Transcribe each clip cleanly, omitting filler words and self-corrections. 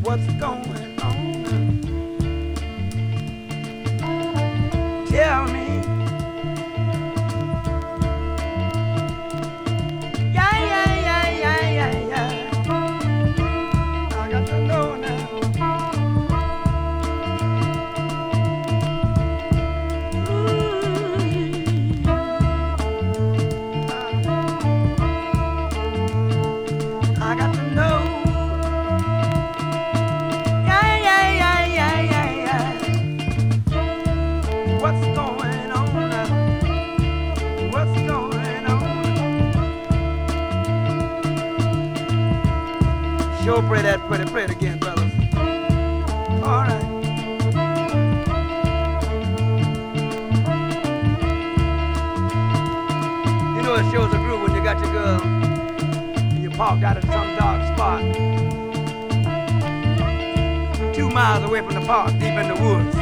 What's going on? Tell me. Yeah, yeah, yeah, yeah, yeah, yeah. I got to know now. I got to know. Yeah, yeah, yeah, yeah, yeah, yeah. What's going on now? What's going on? Sure, pray that, pray it again, fellas. All right. You know it shows a groove when you got your girl. You parked out in some dark spot, 2 miles away from the park, deep in the woods.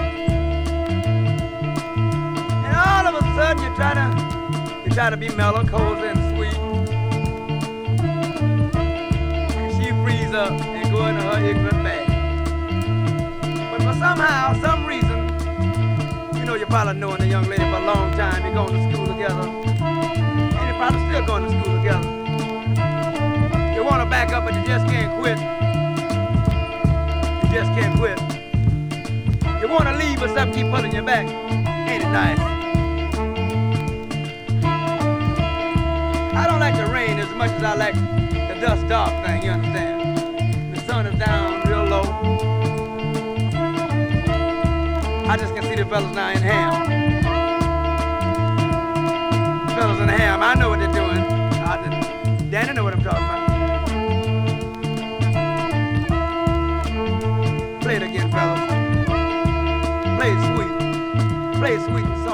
And all of a sudden you try to be mellow, cozy, and sweet. And she frees up and go into her ignorant bag. But for some reason, you know, you're probably knowing the young lady for a long time. You're going to school together, and you're probably still going to school together. You want to back up, but you just can't quit. You just can't quit. You want to leave, but something keep pulling you back. Ain't it nice? I don't like the rain as much as I like the dust dark thing, you understand? The sun is down real low. I just can see the fellas now in ham. Fellas in ham, I know what they're doing. Danny know what I'm talking about. Play it again, fellas. Play it sweet. Play it sweet and soft.